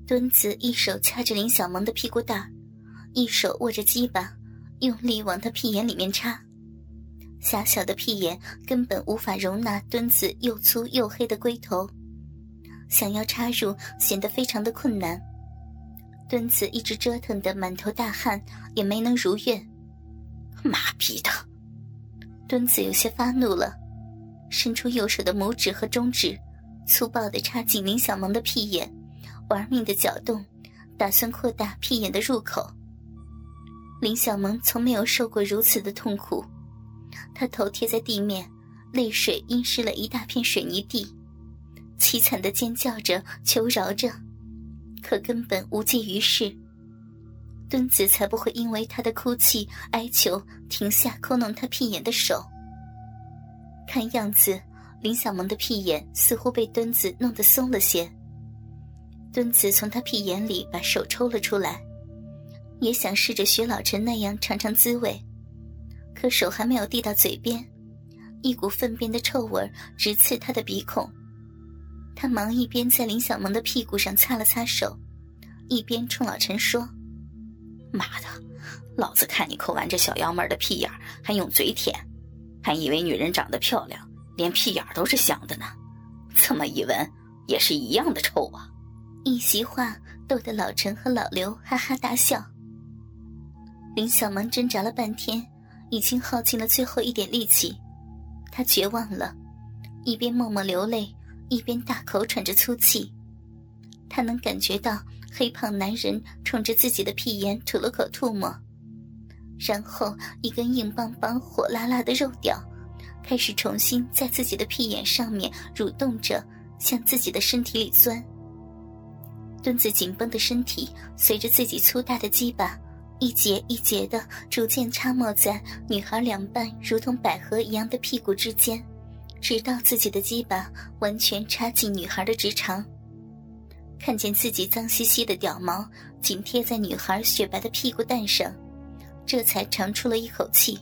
墩子一手掐着林小萌的屁股蛋，一手握着鸡巴，用力往她屁眼里面插。狭小的屁眼根本无法容纳墩子又粗又黑的龟头，想要插入显得非常的困难。墩子一直折腾得满头大汗，也没能如愿。 妈逼的！ 墩子有些发怒了，伸出右手的拇指和中指，粗暴地插进林小萌的屁眼，玩命地搅动，打算扩大屁眼的入口。林小萌从没有受过如此的痛苦，她头贴在地面，泪水浸湿了一大片水泥地，凄惨地尖叫着求饶着，可根本无济于事。墩子才不会因为她的哭泣哀求停下抠弄她屁眼的手。看样子林小萌的屁眼似乎被墩子弄得松了些。墩子从她屁眼里把手抽了出来，也想试着学老陈那样尝尝滋味，可手还没有递到嘴边，一股粪便的臭味直刺他的鼻孔。他忙一边在林小萌的屁股上擦了擦手，一边冲老陈说： 妈的，老子看你抠完这小妖妹的屁眼还用嘴舔，还以为女人长得漂亮连屁眼都是香的呢，这么一闻也是一样的臭啊。 一席话逗得老陈和老刘哈哈大笑。林小萌挣扎了半天，已经耗尽了最后一点力气，她绝望了，一边默默流泪，一边大口喘着粗气。她能感觉到黑胖男人冲着自己的屁眼吐了口唾沫，然后一根硬邦邦火辣辣的肉屌开始重新在自己的屁眼上面蠕动着，向自己的身体里钻。墩子紧绷的身体随着自己粗大的鸡巴一节一节的逐渐插没在女孩两半如同百合一样的屁股之间，直到自己的鸡巴完全插进女孩的直肠。看见自己脏兮兮的屌毛紧贴在女孩雪白的屁股蛋上，这才长出了一口气。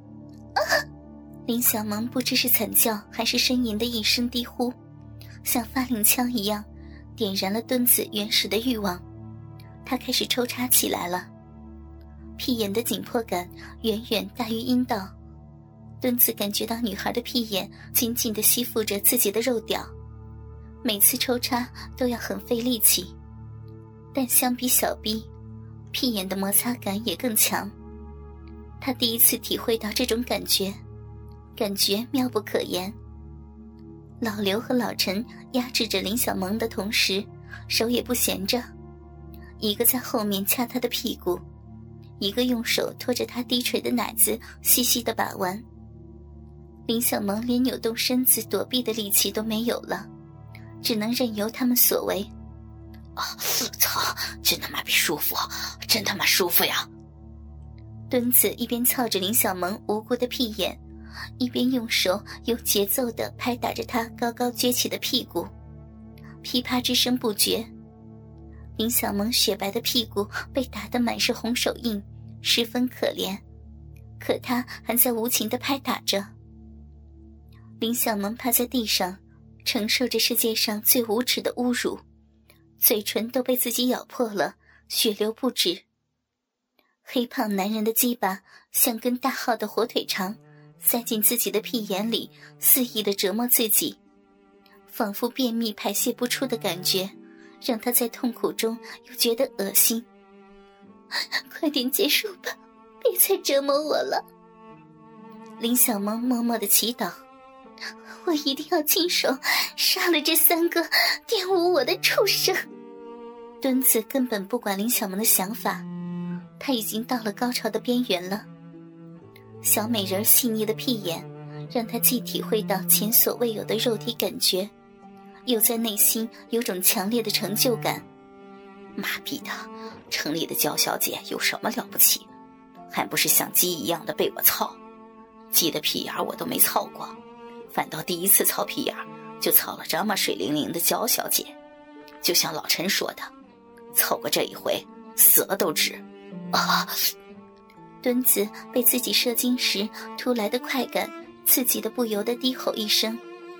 林小萌不知是惨叫还是呻吟的一声低呼，像发令枪一样点燃了墩子原始的欲望。她开始抽插起来了，屁眼的紧迫感远远大于阴道。墩子感觉到女孩的屁眼紧紧地吸附着自己的肉屌，每次抽插都要很费力气，但相比小臂，屁眼的摩擦感也更强。他第一次体会到这种感觉，感觉妙不可言。老刘和老陈压制着林小萌的同时，手也不闲着，一个在后面掐她的屁股，一个用手托着她低垂的奶子细细地把玩。林小萌连扭动身子躲避的力气都没有了，只能任由他们所为。 操，真他妈逼舒服，真他妈舒服呀！ 墩子一边操着林小萌无辜的屁眼，一边用手有节奏地拍打着她高高撅起的屁股，噼啪之声不绝。林小萌雪白的屁股被打得满是红手印，十分可怜，可她还在无情地拍打着。林小萌趴在地上，承受着世界上最无耻的侮辱，嘴唇都被自己咬破了，血流不止。黑胖男人的鸡巴像根大号的火腿肠塞进自己的屁眼里，肆意地折磨自己，仿佛便秘排泄不出的感觉让他在痛苦中又觉得恶心。快点结束吧，别再折磨我了。林小萌默默地祈祷，我一定要亲手杀了这3个玷污我的畜生。墩子根本不管林小萌的想法，他已经到了高潮的边缘了。小美人细腻的屁眼让他既体会到前所未有的肉体感觉，又在内心有种强烈的成就感。 妈逼的，城里的娇小姐有什么了不起，还不是像鸡一样的被我操。鸡的屁眼我都没操过，反倒第一次操屁眼就操了这么水灵灵的娇小姐。就像老陈说的，操过这一回死了都值啊！ 墩子被自己射精时突来的快感刺激得不由得低吼一声，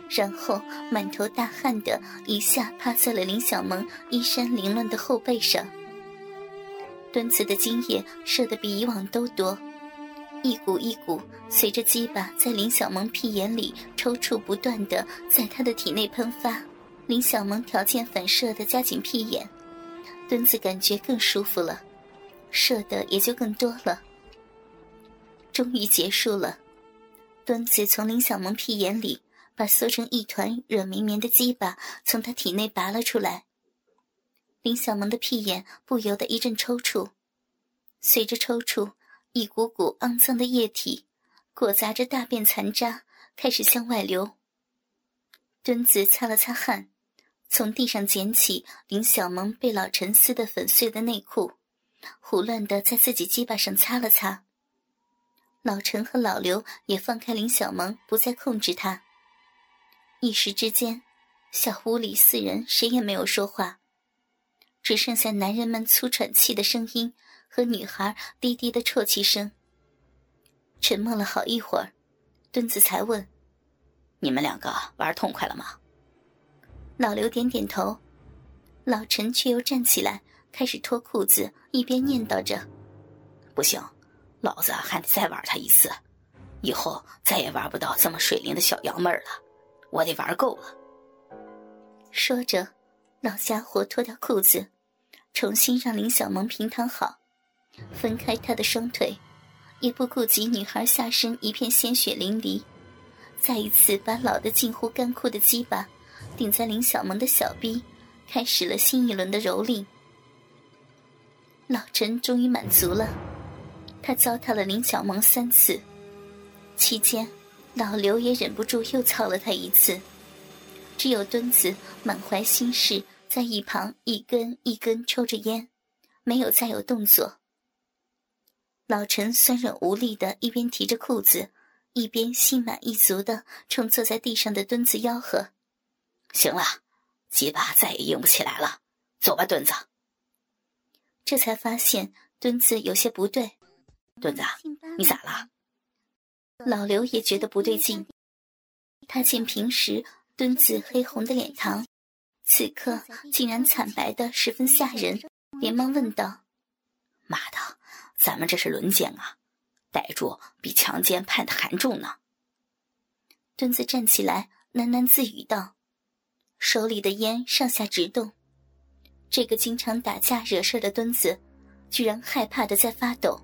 然后满头大汗的一下趴在了林小萌衣衫凌乱的后背上。墩子的精液射得比以往都多，一股一股随着鸡巴在林小萌屁眼里抽搐不断的在她的体内喷发。林小萌条件反射的夹紧屁眼，墩子感觉更舒服了，射的也就更多了。终于结束了，墩子从林小萌屁眼里把缩成一团软绵绵的鸡巴从她体内拔了出来。林小萌的屁眼不由得一阵抽搐，随着抽搐，一股股肮脏的液体裹杂着大便残渣开始向外流。墩子擦了擦汗，从地上捡起林小萌被老陈撕得粉碎的内裤，胡乱地在自己鸡巴上擦了擦。老陈和老刘也放开林小萌，不再控制她。一时之间，小屋里4人谁也没有说话，只剩下男人们粗喘气的声音和女孩低低的啜泣声。沉默了好一会儿，墩子才问：“ 你们2个玩痛快了吗？” 老刘点点头，老陈却又站起来开始脱裤子，一边念叨着：“ 不行，老子还得再玩他一次，以后再也玩不到这么水灵的小洋妹儿了，我得玩够了。” 说着，老家伙脱掉裤子，重新让林小萌平躺好，分开她的双腿，也不顾及女孩下身一片鲜血淋漓，再一次把老得近乎干枯的鸡巴顶在林小萌的小臂，开始了新一轮的蹂躏。老陈终于满足了，他糟蹋了林小萌3次，期间老刘也忍不住又操了他1次，只有墩子满怀心事在一旁一根一根抽着烟，没有再有动作。老陈酸软无力的一边提着裤子，一边心满意足的冲坐在地上的墩子吆喝：“ 行了，鸡巴再也硬不起来了，走吧，墩子。” 这才发现墩子有些不对。 “墩子，你咋了？” 老刘也觉得不对劲，他见平时墩子黑红的脸庞，此刻竟然惨白的十分吓人，连忙问道：“ 妈的，咱们这是轮奸啊，逮住比强奸判的还重呢。” 墩子站起来喃喃自语道，手里的烟上下直动。这个经常打架惹事的墩子居然害怕的在发抖。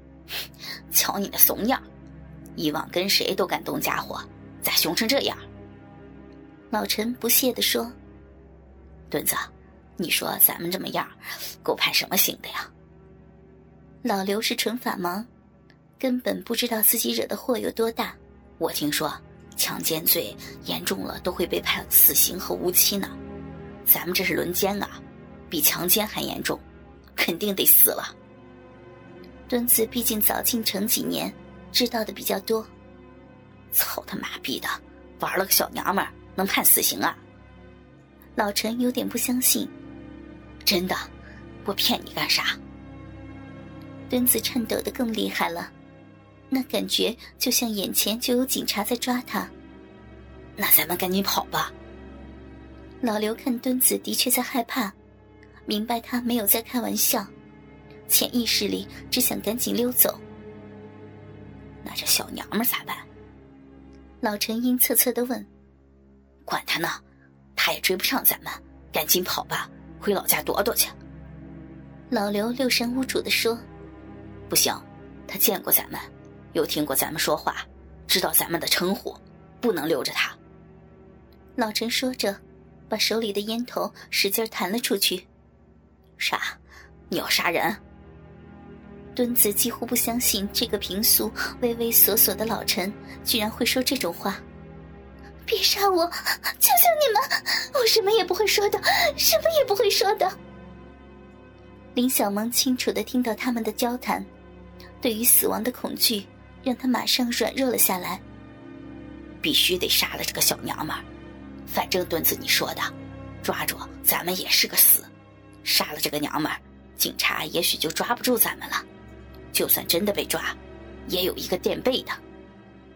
“瞧你的怂样，以往跟谁都敢动家伙，咋凶成这样？” 老陈不屑地说：“ 墩子，你说咱们这么样，够判什么刑的呀？” 老刘是纯法盲，根本不知道自己惹的祸有多大。 我听说强奸罪严重了都会被判死刑和无期呢，咱们这是轮奸啊，比强奸还严重，肯定得死了。 墩子毕竟早进城几年，知道的比较多。 操他妈逼的，玩了个小娘们儿能判死刑啊？ 老陈有点不相信。 真的，我骗你干啥？ 墩子颤抖得更厉害了，那感觉就像眼前就有警察在抓他。 那咱们赶紧跑吧。 老刘看墩子的确在害怕，明白他没有在开玩笑，潜意识里只想赶紧溜走。 那这小娘们咋办？ 老陈阴恻恻地问。 管他呢，他也追不上咱们，赶紧跑吧，回老家躲躲去。 老刘六神无主地说。 不行，他见过咱们，又听过咱们说话，知道咱们的称呼，不能留着他。 老陈说着，把手里的烟头使劲弹了出去。 啥？你要杀人？ 墩子几乎不相信这个平素畏畏缩缩的老陈居然会说这种话。别杀我，求求你们，我什么也不会说的，什么也不会说的。林小萌清楚地听到他们的交谈，对于死亡的恐惧让他马上软弱了下来。 必须得杀了这个小娘们儿，反正墩子你说的，抓住咱们也是个死，杀了这个娘们儿，警察也许就抓不住咱们了，就算真的被抓，也有一个垫背的。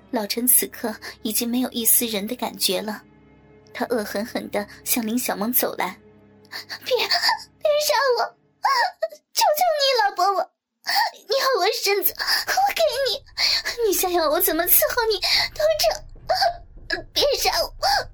老陈此刻已经没有一丝人的感觉了，他恶狠狠地向林小萌走来。别杀我，求求你了，伯伯，你要我身子我给你，你想要我怎么伺候你都成，别杀我，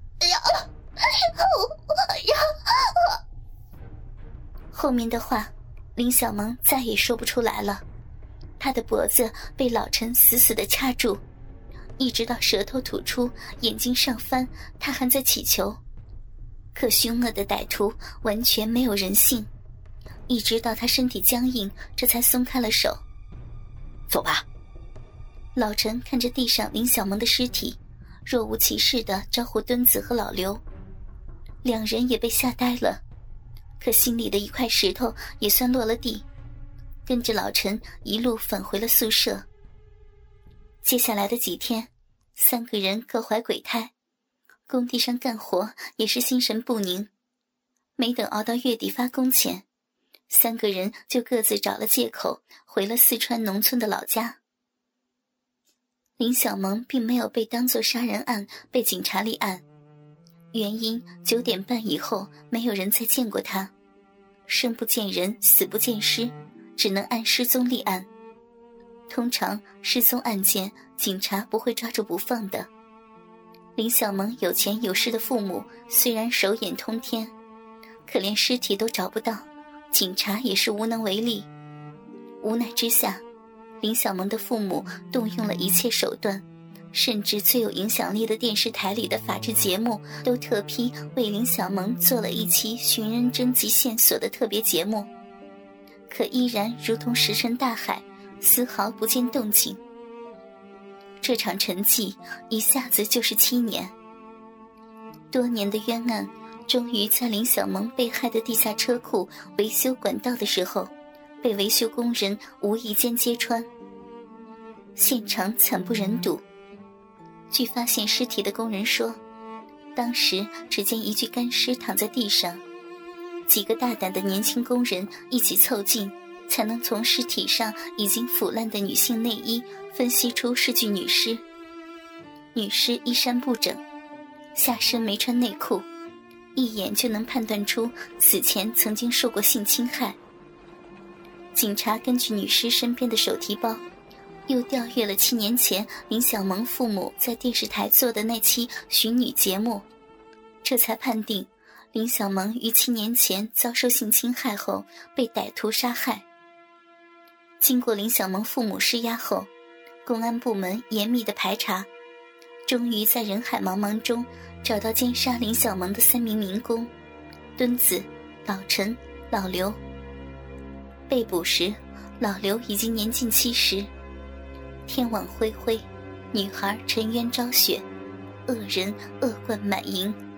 后面的话林小萌再也说不出来了，她的脖子被老陈死死地掐住，一直到舌头吐出，眼睛上翻，他还在祈求。可凶恶的歹徒完全没有人性，一直到他身体僵硬，这才松开了手。 走吧。 老陈看着地上林小萌的尸体，若无其事地招呼墩子和老刘，两人也被吓呆了，可心里的一块石头也算落了地，跟着老陈一路返回了宿舍。接下来的几天，3个人各怀鬼胎，工地上干活也是心神不宁。没等熬到月底发工前，3个人就各自找了借口回了四川农村的老家。林小萌并没有被当作杀人案被警察立案，原因9点半以后没有人再见过她，生不见人，死不见尸，只能按失踪立案。通常失踪案件警察不会抓住不放的。林小萌有钱有势的父母虽然手眼通天，可连尸体都找不到，警察也是无能为力。无奈之下，林小萌的父母动用了一切手段，甚至最有影响力的电视台里的法制节目都特批为林小萌做了一期寻人征集线索的特别节目，可依然如同石沉大海，丝毫不见动静。这场沉寂一下子就是7年，多年的冤案终于在林小萌被害的地下车库维修管道的时候被维修工人无意间揭穿，现场惨不忍睹。据发现尸体的工人说，当时只见一具干尸躺在地上，几个大胆的年轻工人一起凑近，才能从尸体上已经腐烂的女性内衣分析出是具女尸。女尸衣衫不整，下身没穿内裤，一眼就能判断出死前曾经受过性侵害。警察根据女尸身边的手提包，又调阅了7年前林小萌父母在电视台做的那期寻女节目，这才判定林小萌于7年前遭受性侵害后被歹徒杀害。经过林小萌父母施压后，公安部门严密的排查，终于在人海茫茫中找到奸杀林小萌的3名民工墩子、老陈、老刘。被捕时，老刘已经年近70。天网恢恢，女孩沉冤昭雪，恶人恶贯满盈。